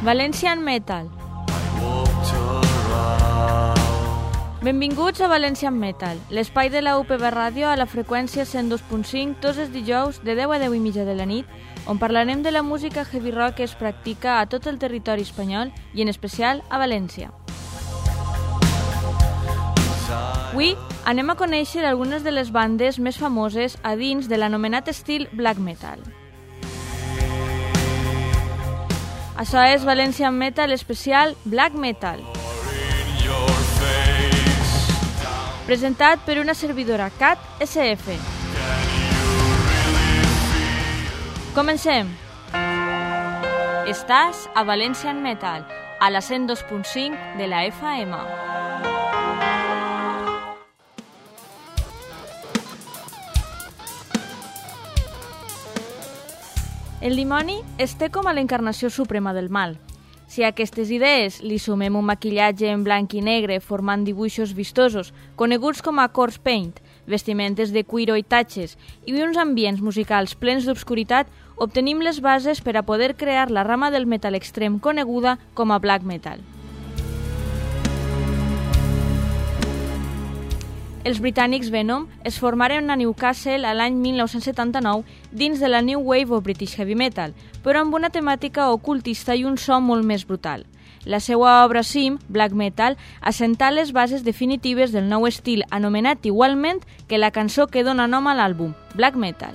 Valencian Metal. Benvinguts a Valencian Metal, l'espai de la UPB Ràdio a la freqüència 102.5 tots els dijous de 10 a 10 i mitja de la nit, on parlarem de la música heavy rock que es practica a tot el territori espanyol i en especial a València. Avui anem a conèixer algunes de les bandes més famoses a dins de l'anomenat estil black metal. Això és Valencian Metal especial Black Metal. Presentat per una servidora CAT SF. Comencem! Estàs a Valencian Metal, a la 102.5 de la FM. El dimoni es té com a l'encarnació suprema del mal. Si a aquestes idees li sumem un maquillatge en blanc i negre formant dibuixos vistosos, coneguts com a corpse paint, vestimentes de cuiro i tatxes i uns ambients musicals plens d'obscuritat, obtenim les bases per a poder crear la rama del metal extrem coneguda com a black metal. Els britànics Venom es formaren a Newcastle a l'any 1979 dins de la New Wave of British Heavy Metal, però amb una temàtica ocultista i un so molt més brutal. La seva obra Sim, Black Metal, assentà les bases definitives del nou estil anomenat igualment que la cançó que dona nom a l'àlbum, Black Metal.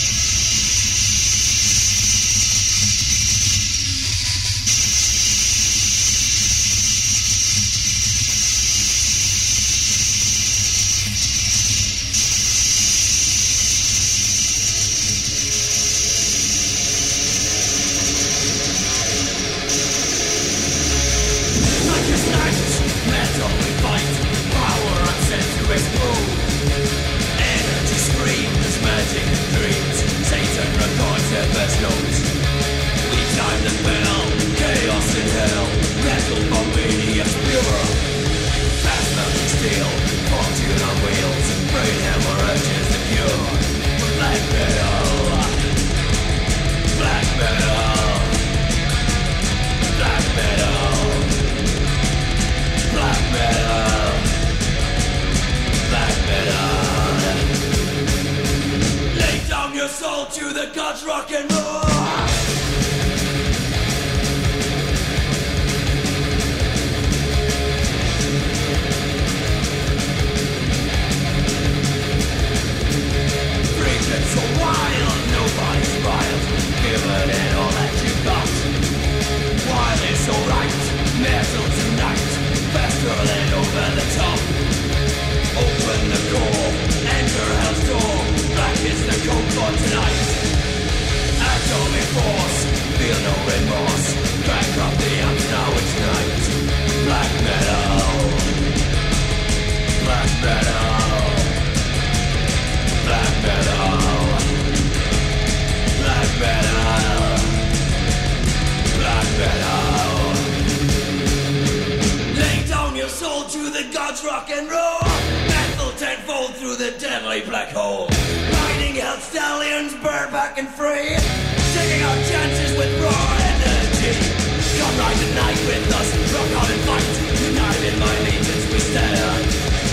Rock and roll, metal tenfold through the deadly black hole. Riding hell stallions, bareback and free, taking our chances with raw energy. Come ride the night with us, rock on and fight. United in my legions we stand.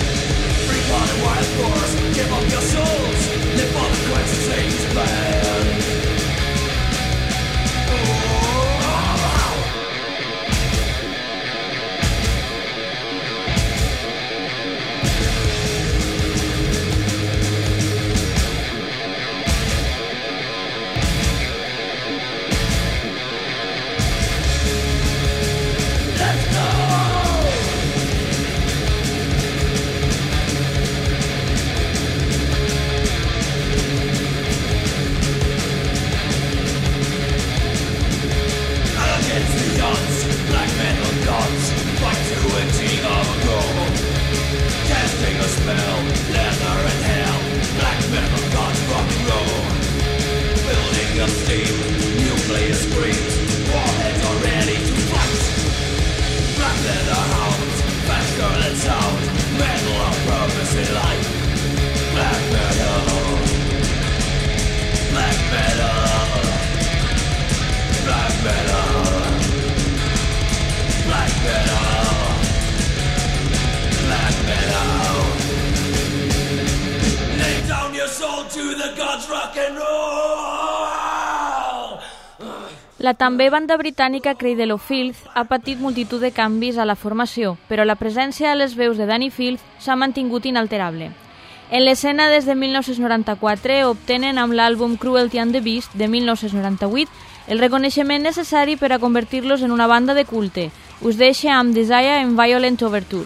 Free on a wild course, give up your souls, live on the quest, Satan's plan. soul to the gods rock and roll. La també banda britànica Cradle of Filth ha patit multitud de canvis a la formació, però la presència de les veus de Danny Filth s'ha mantingut inalterable. En l'escena des de 1994 obtenen amb l'àlbum Cruelty and the Beast de 1998 el reconeixement necessari per a convertir-los en una banda de culte. Us deixa amb Desire and Violent Overture.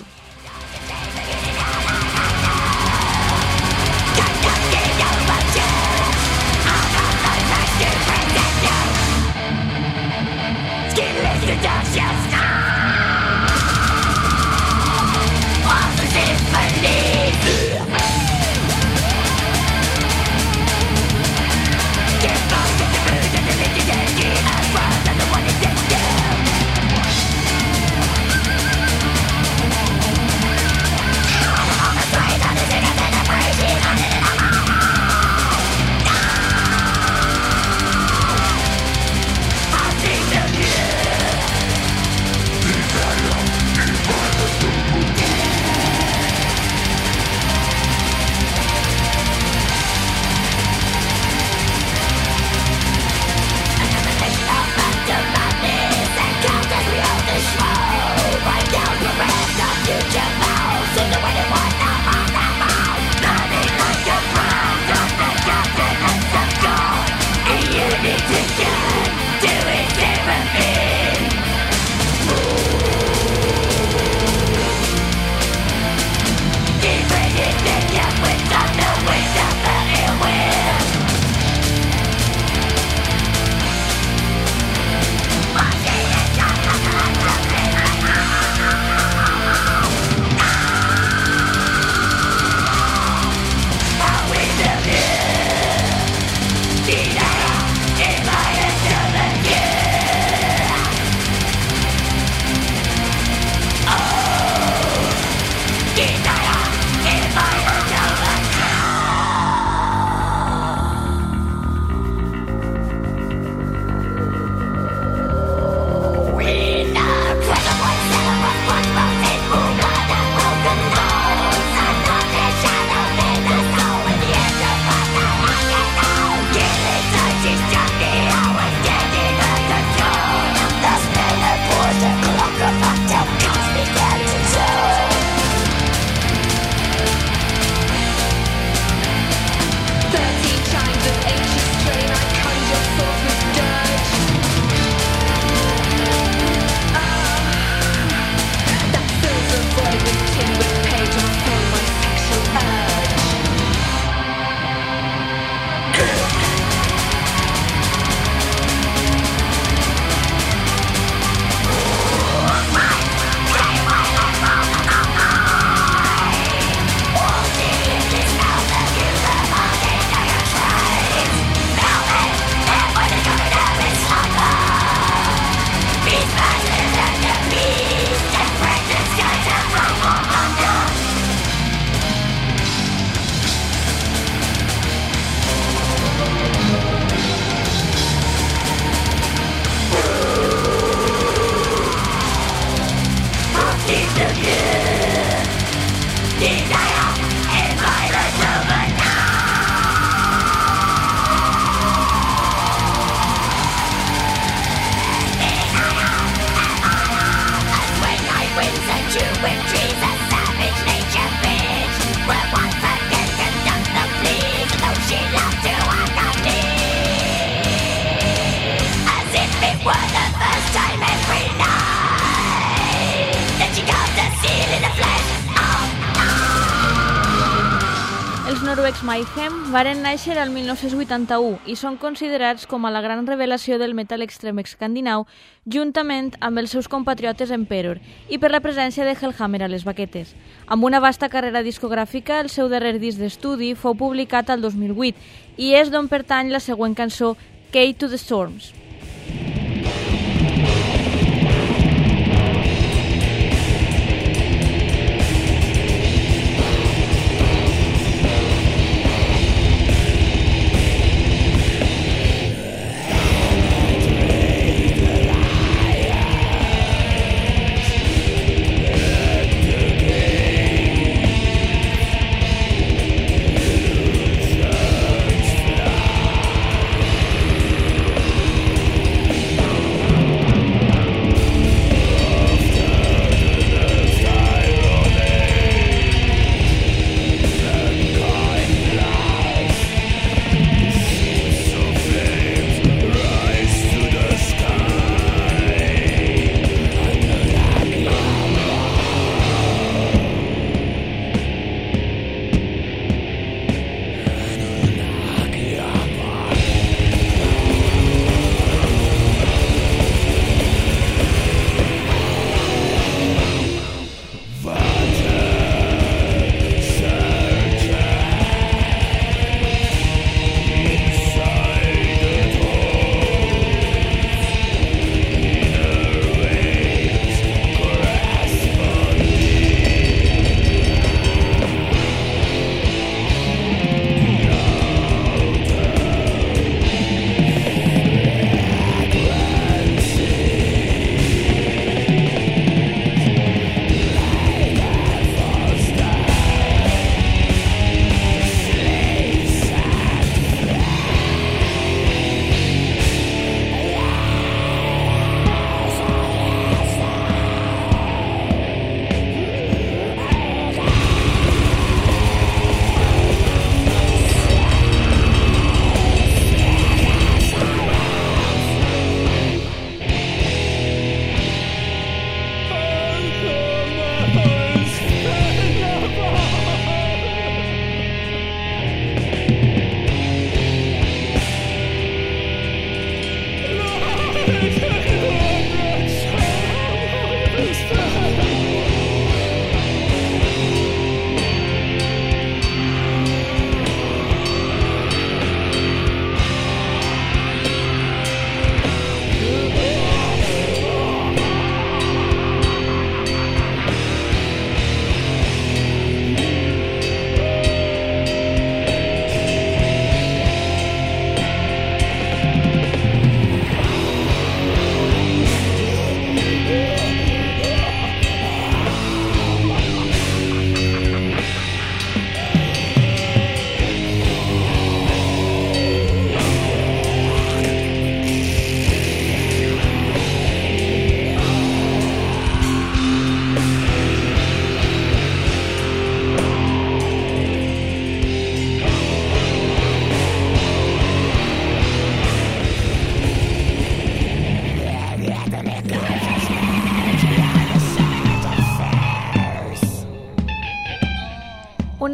Noruecs Mayhem varen néixer al 1981 i són considerats com a la gran revelació del metal extrem escandinau juntament amb els seus compatriotes Emperor i per la presència de Hellhammer a les baquetes. Amb una vasta carrera discogràfica, el seu darrer disc d'estudi fou publicat al 2008 i és d'on pertany la següent cançó, Key to the Storms.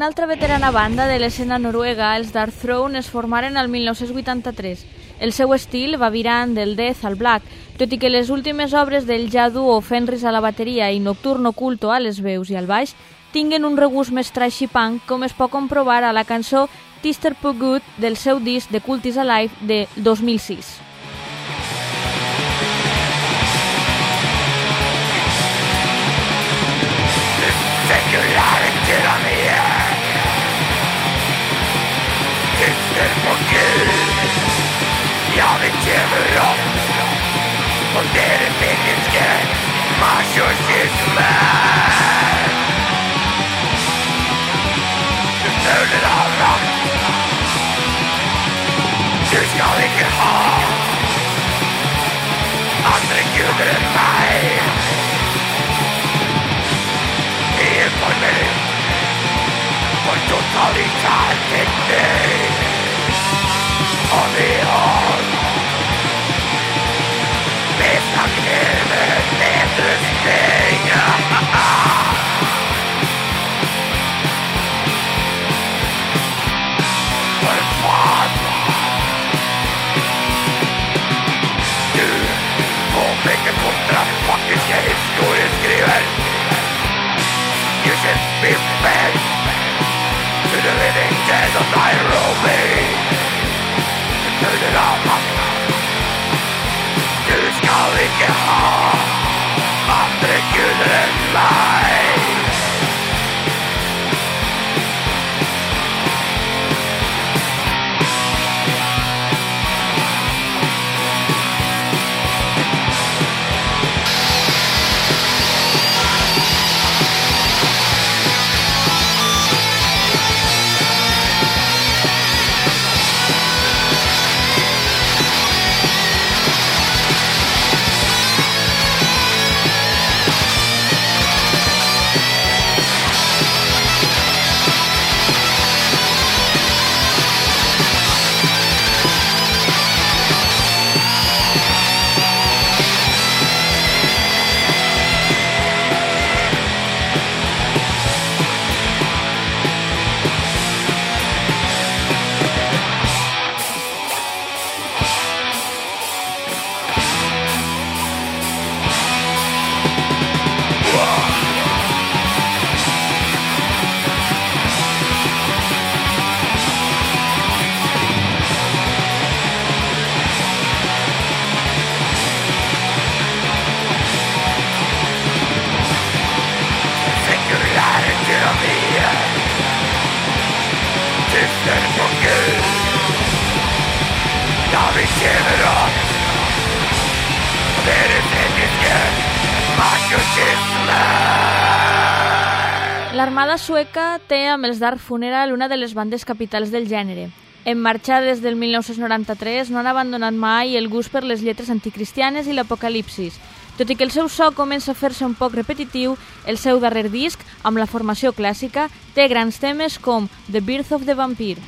Una altra veterana banda de l'escena noruega, els Dark Throne, es formaren el 1983. El seu estil va virant del death al black, tot i que les últimes obres del ja duo Fenris a la bateria i Nocturno Culto a les veus i al baix tinguen un regust més trashy punk, com es pot comprovar a la cançó Tister Put Good del seu disc The Cult Is Alive de 2006. Jag vill ge upp och det är det finniska machoismen. Du följer alla. Du ska inte ha andra gudar än mig. Det är på mig och totalitaritet. Och vi har missat med nedrustning. För fan, du påpekar kontrafaktiska historieskriver. You should be fed to the living dead of Nairobi. Du ska inte ha andra gudar än mig. L'armada sueca té amb els Dark Funeral una de les bandes capitals del gènere. En marxa des del 1993 no han abandonat mai el gust per les lletres anticristianes i l'apocalipsis. Tot i que el seu so comença a fer-se un poc repetitiu, el seu darrer disc, amb la formació clàssica, té grans temes com The Birth of the Vampire.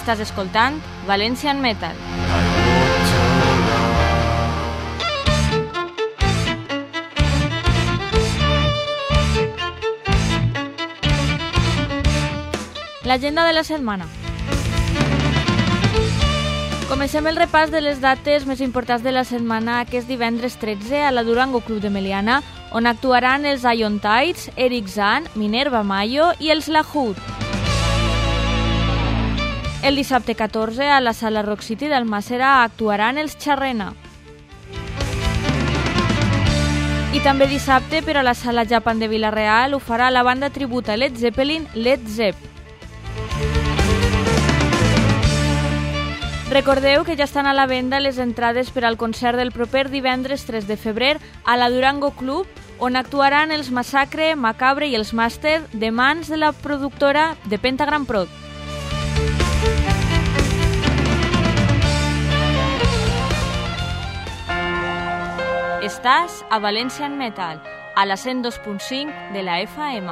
Estàs escoltant Valencian Metal. L'agenda de la setmana. Comencem el repàs de les dates més importants de la setmana aquest divendres 13 a la Durango Club de Meliana, on actuaran els Ion Tides, Eric Zahn, Minerva Mayo i els La Hood. El dissabte 14 a la Sala Rock City d'Almàssera actuaran els Xarrena. I també dissabte, però a la Sala Japan de Vila-real, ho farà la banda tributa Led Zeppelin, Led Zepp. Recordeu que ja estan a la venda les entrades per al concert del proper divendres 3 de febrer a la Durango Club, on actuaran els Massacre, Macabre i els Master de mans de la productora de Pentagram Prod. Estàs a Valencian Metal, a la 102.5 de la FM.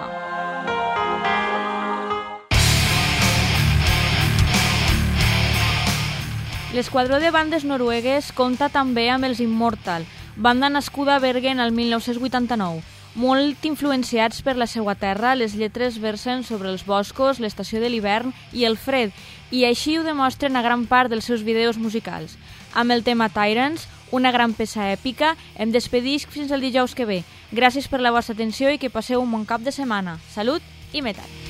L'esquadró de bandes noruegues compta també amb els Immortal, banda nascuda a Bergen el 1989. Molt influenciats per la seva terra, les lletres versen sobre els boscos, l'estació de l'hivern i el fred, i així ho demostren a gran part dels seus vídeos musicals. Amb el tema Tyrants, una gran peça èpica, em despedisc fins el dijous que ve. Gràcies per la vostra atenció i que passeu un bon cap de setmana. Salut i metal!